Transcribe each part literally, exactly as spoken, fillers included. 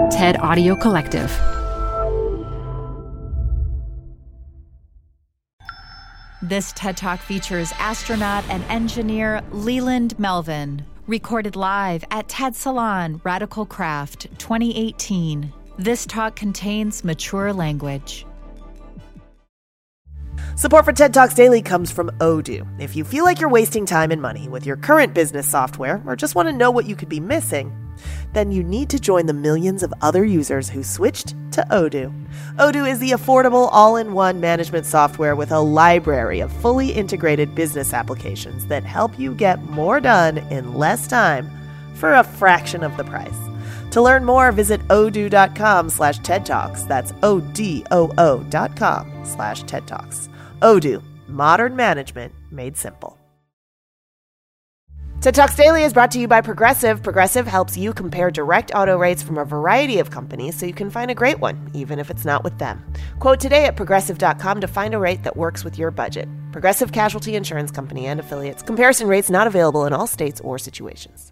TED Audio Collective. This TED Talk features astronaut and engineer Leland Melvin, recorded live at TED Salon Radical Craft twenty eighteen. This talk contains mature language. Support for TED Talks Daily comes from Odoo. If you feel like you're wasting time and money with your current business software or just want to know what you could be missing, then you need to join the millions of other users who switched to Odoo. Odoo is the affordable all-in-one management software with a library of fully integrated business applications that help you get more done in less time for a fraction of the price. To learn more, visit odoo.com slash TED Talks. That's O-D-O-O dot com slash TED Talks. Odoo, modern management made simple. TED Talks Daily is brought to you by Progressive. Progressive helps you compare direct auto rates from a variety of companies so you can find a great one, even if it's not with them. Quote today at progressive dot com to find a rate that works with your budget. Progressive Casualty Insurance Company and Affiliates. Comparison rates not available in all states or situations.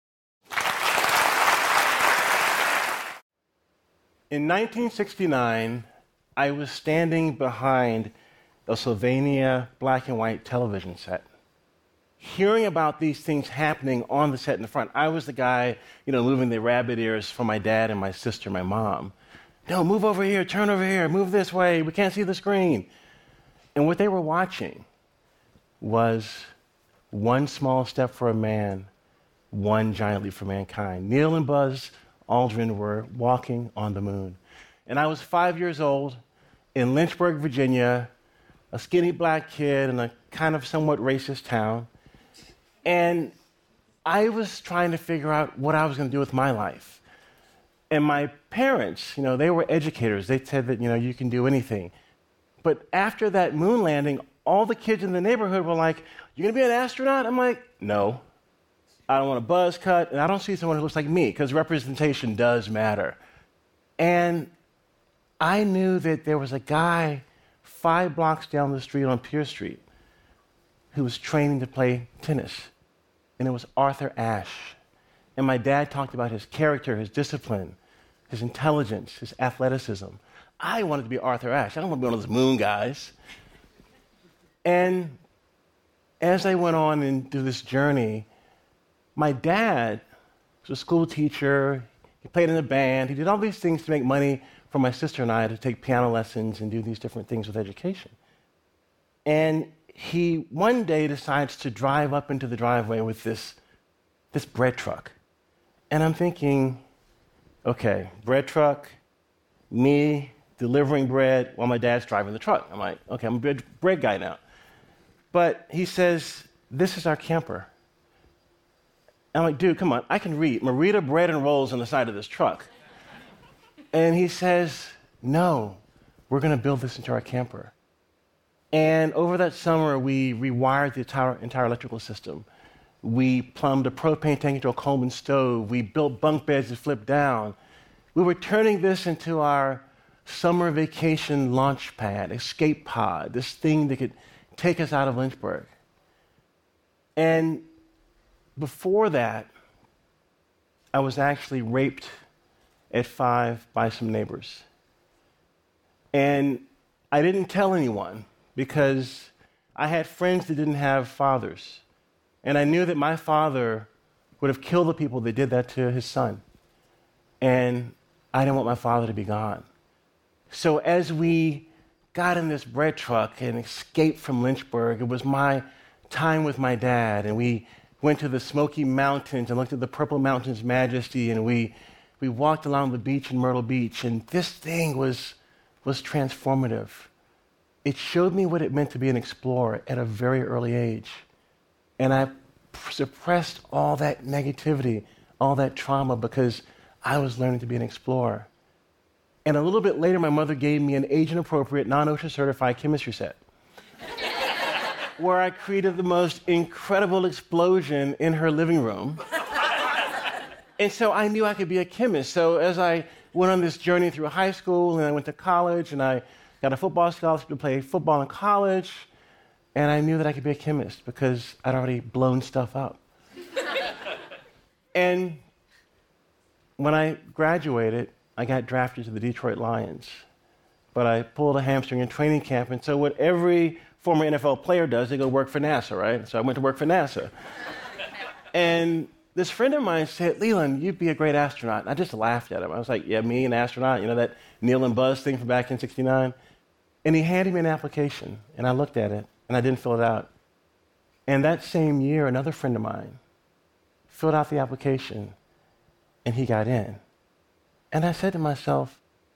In nineteen sixty-nine, I was standing behind a Sylvania black and white television set, hearing about these things happening on the set in the front. I was the guy, you know, moving the rabbit ears for my dad and my sister, my mom. No, move over here, turn over here, move this way, we can't see the screen. And what they were watching was one small step for a man, one giant leap for mankind. Neil and Buzz Aldrin were walking on the moon. And I was five years old in Lynchburg, Virginia, a skinny black kid in a kind of somewhat racist town. And I was trying to figure out what I was going to do with my life. And my parents, you know, they were educators. They said that, you know, you can do anything. But after that moon landing, all the kids in the neighborhood were like, "You're going to be an astronaut?" I'm like, "No. I don't want a buzz cut, and I don't see someone who looks like me," because representation does matter. And I knew that there was a guy five blocks down the street on Pierce Street who was training to play tennis, and it was Arthur Ashe. And my dad talked about his character, his discipline, his intelligence, his athleticism. I wanted to be Arthur Ashe. I don't want to be one of those moon guys. And as I went on into this journey, my dad was a school teacher. He played in a band. He did all these things to make money for my sister and I to take piano lessons and do these different things with education. And he one day decides to drive up into the driveway with this, this bread truck. And I'm thinking, okay, bread truck, me delivering bread while my dad's driving the truck. I'm like, okay, I'm a bread, bread guy now. But he says, "This is our camper." I'm like, "Dude, come on, I can read. Marita Bread and Rolls on the side of this truck." And he says, "No, we're going to build this into our camper." And over that summer, we rewired the entire, entire electrical system. We plumbed a propane tank into a Coleman stove. We built bunk beds that flipped down. We were turning this into our summer vacation launch pad, escape pod, this thing that could take us out of Lynchburg. And before that, I was actually raped at five by some neighbors. And I didn't tell anyone because I had friends that didn't have fathers. And I knew that my father would have killed the people that did that to his son. And I didn't want my father to be gone. So as we got in this bread truck and escaped from Lynchburg, it was my time with my dad. And we went to the Smoky Mountains and looked at the Purple Mountains majesty, and we we walked along the beach in Myrtle Beach, and this thing was was transformative. It showed me what it meant to be an explorer at a very early age. And I suppressed all that negativity, all that trauma, because I was learning to be an explorer. And a little bit later, my mother gave me an age-appropriate, non-OSHA certified chemistry set, where I created the most incredible explosion in her living room. And so I knew I could be a chemist. So as I went on this journey through high school, and I went to college, and I got a football scholarship to play football in college, and I knew that I could be a chemist because I'd already blown stuff up. And when I graduated, I got drafted to the Detroit Lions. But I pulled a hamstring in training camp, and so what every former N F L player does, they go work for NASA, right? So I went to work for NASA. And this friend of mine said, Leland, you'd be a great astronaut. And I just laughed at him. I was like, yeah, me, an astronaut? You know that Neil and Buzz thing from back in sixty-nine? And he handed me an application, and I looked at it, and I didn't fill it out. And that same year, another friend of mine filled out the application, and he got in. And I said to myself,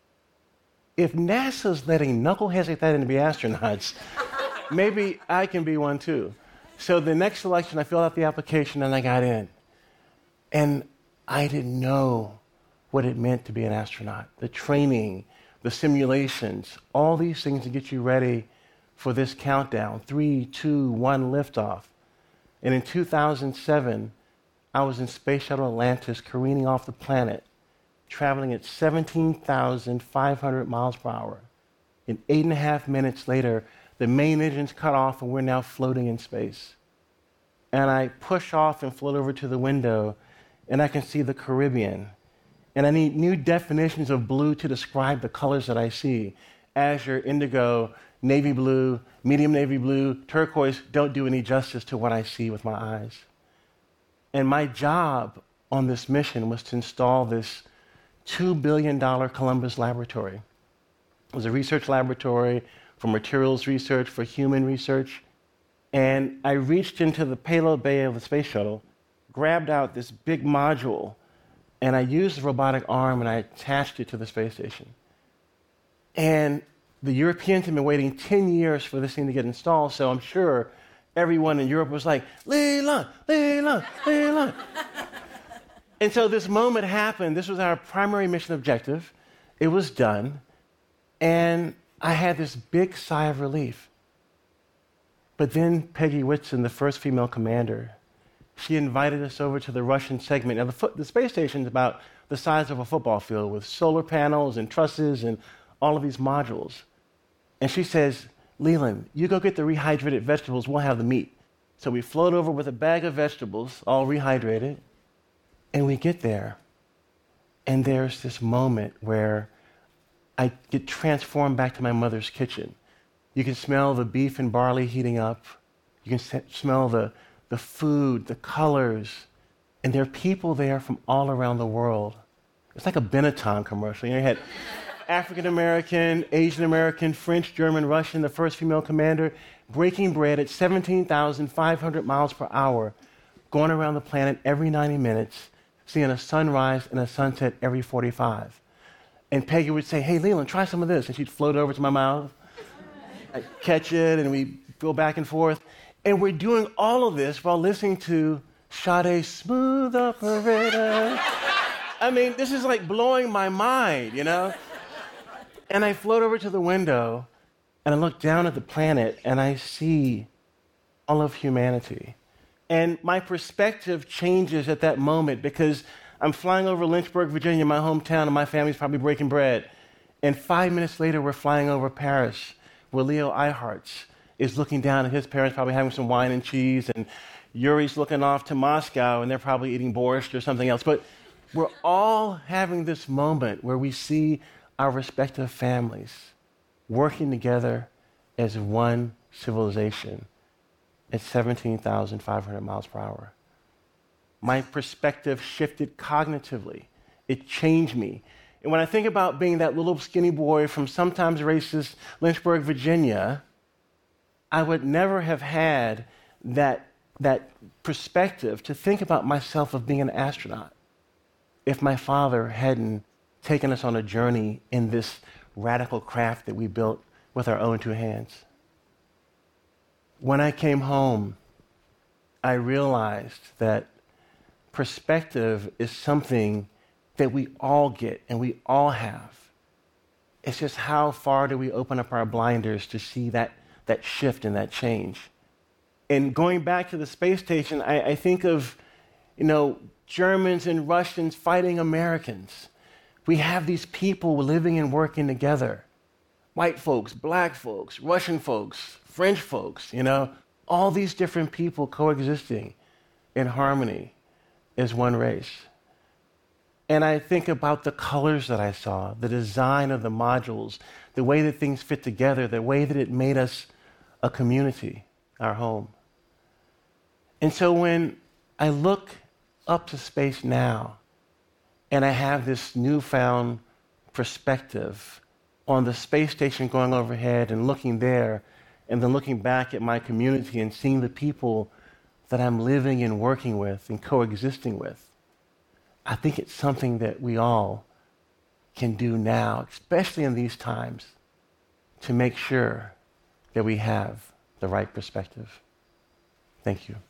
if NASA's letting knuckleheads like that in to be astronauts, maybe I can be one too. So the next election, I filled out the application, and I got in. And I didn't know what it meant to be an astronaut. The training, the simulations, all these things to get you ready for this countdown. Three, two, one, liftoff. And in two thousand seven, I was in Space Shuttle Atlantis careening off the planet, traveling at seventeen thousand five hundred miles per hour. And eight and a half minutes later, the main engine's cut off and we're now floating in space. And I push off and float over to the window, and I can see the Caribbean. And I need new definitions of blue to describe the colors that I see. Azure, indigo, navy blue, medium navy blue, turquoise don't do any justice to what I see with my eyes. And my job on this mission was to install this two billion dollars Columbus laboratory. It was a research laboratory for materials research, for human research. And I reached into the payload bay of the space shuttle, grabbed out this big module, and I used the robotic arm and I attached it to the space station. And the Europeans had been waiting ten years for this thing to get installed, so I'm sure everyone in Europe was like, Leland, Leland, Leland. And so this moment happened. This was our primary mission objective. It was done. And I had this big sigh of relief. But then Peggy Whitson, the first female commander, she invited us over to the Russian segment. Now, the, fo- the space station is about the size of a football field with solar panels and trusses and all of these modules. And she says, Leland, you go get the rehydrated vegetables, we'll have the meat. So we float over with a bag of vegetables, all rehydrated, and we get there. And there's this moment where I get transformed back to my mother's kitchen. You can smell the beef and barley heating up. You can s- smell the, the food, the colors. And there are people there from all around the world. It's like a Benetton commercial. You know, you had African American, Asian American, French, German, Russian, the first female commander, breaking bread at seventeen thousand five hundred miles per hour, going around the planet every ninety minutes, seeing a sunrise and a sunset every forty-five. And Peggy would say, hey, Leland, try some of this. And she'd float over to my mouth. I'd catch it, and we'd go back and forth. And we're doing all of this while listening to Sade's Smooth Operator. I mean, this is like blowing my mind, you know? And I float over to the window, and I look down at the planet, and I see all of humanity. And my perspective changes at that moment because I'm flying over Lynchburg, Virginia, my hometown, and my family's probably breaking bread. And five minutes later, we're flying over Paris, where Leo Eyharts is looking down at his parents, probably having some wine and cheese, and Yuri's looking off to Moscow, and they're probably eating borscht or something else. But we're all having this moment where we see our respective families working together as one civilization at seventeen thousand five hundred miles per hour. My perspective shifted cognitively. It changed me. And when I think about being that little skinny boy from sometimes racist Lynchburg, Virginia, I would never have had that, that perspective to think about myself of being an astronaut if my father hadn't taken us on a journey in this radical craft that we built with our own two hands. When I came home, I realized that perspective is something that we all get and we all have. It's just how far do we open up our blinders to see that, that shift and that change. And going back to the space station, I, I think of, you know, Germans and Russians fighting Americans. We have these people living and working together. White folks, black folks, Russian folks, French folks, you know, all these different people coexisting in harmony as one race. And I think about the colors that I saw, the design of the modules, the way that things fit together, the way that it made us a community, our home. And so when I look up to space now, and I have this newfound perspective on the space station going overhead and looking there, and then looking back at my community and seeing the people that I'm living and working with and coexisting with, I think it's something that we all can do now, especially in these times, to make sure that we have the right perspective. Thank you.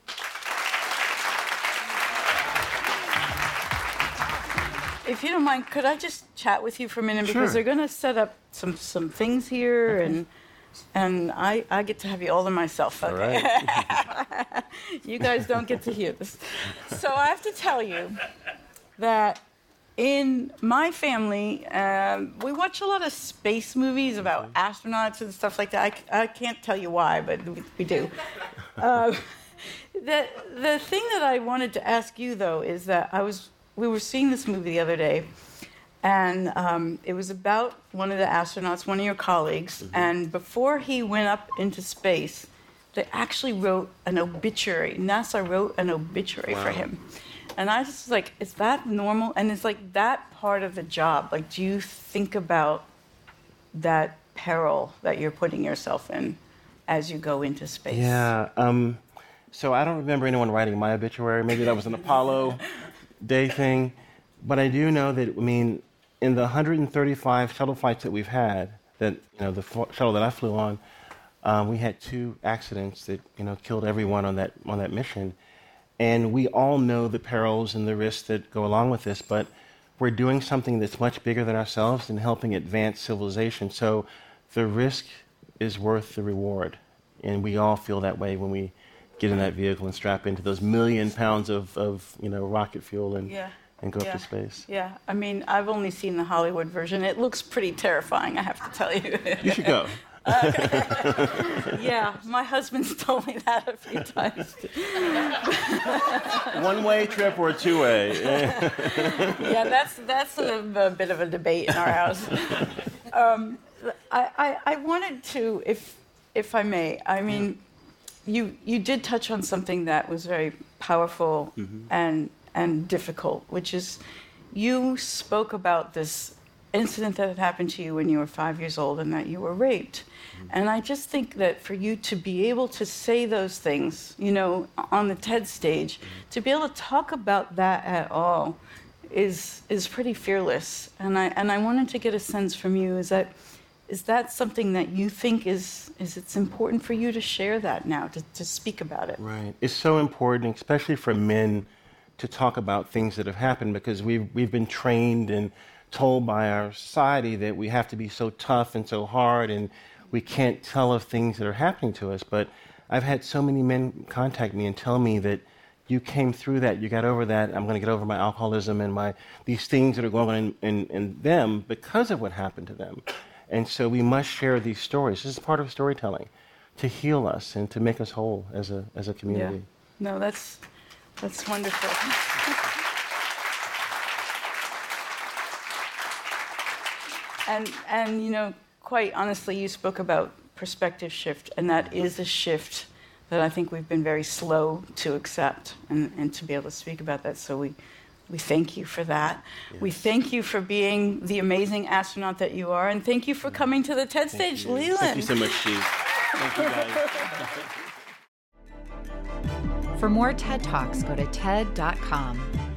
If you don't mind, could I just chat with you for a minute? Sure. Because they're going to set up some, some things here, okay. and and I, I get to have you all to myself. Okay? All right. You guys don't get to hear this. So I have to tell you that in my family, um, we watch a lot of space movies about astronauts and stuff like that. I, I can't tell you why, but we, we do. Uh, the, the thing that I wanted to ask you, though, is that I was we were seeing this movie the other day, and um, it was about one of the astronauts, one of your colleagues, mm-hmm. and before he went up into space, they actually wrote an obituary. NASA wrote an obituary wow. for him. And I was just like, is that normal? And it's like that part of the job. Like, do you think about that peril that you're putting yourself in as you go into space? Yeah. Um, so I don't remember anyone writing my obituary. Maybe that was an Apollo Day thing. But I do know that, I mean, in the one hundred thirty-five shuttle flights that we've had, that, you know, the f- shuttle that I flew on, um, we had two accidents that, you know, killed everyone on that on that mission. And we all know the perils and the risks that go along with this, but we're doing something that's much bigger than ourselves and helping advance civilization. So the risk is worth the reward. And we all feel that way when we get in that vehicle and strap into those million pounds of, of you know, rocket fuel and, yeah. and go yeah. up to space. Yeah, I mean, I've only seen the Hollywood version. It looks pretty terrifying, I have to tell you. You should go. Uh, yeah, my husband's told me that a few times. One-way trip or a two-way? Yeah, that's that's a, a bit of a debate in our house. Um, I, I I wanted to, if if I may, I mean, you you did touch on something that was very powerful mm-hmm. and and difficult, which is you spoke about this incident that had happened to you when you were five years old and that you were raped. Mm-hmm. And I just think that for you to be able to say those things, you know, on the TED stage, mm-hmm. to be able to talk about that at all is is pretty fearless. And I and I wanted to get a sense from you, is that is that something that you think is is it's important for you to share that now, to, to speak about it? Right. It's so important, especially for men, to talk about things that have happened, because we've we've been trained and told by our society that we have to be so tough and so hard and we can't tell of things that are happening to us. But I've had so many men contact me and tell me that you came through that, you got over that, I'm going to get over my alcoholism and my these things that are going on in, in, in them because of what happened to them. And so we must share these stories. This is part of storytelling, to heal us and to make us whole as a as a community. Yeah. No, that's that's wonderful. And, and, you know, quite honestly, you spoke about perspective shift, and that is a shift that I think we've been very slow to accept and, and to be able to speak about that. So we, we thank you for that. Yes. We thank you for being the amazing astronaut that you are, and thank you for coming to the TED thank stage, you. Leland. Thank you so much, Steve. Thank you, guys. For more TED Talks, go to ted dot com.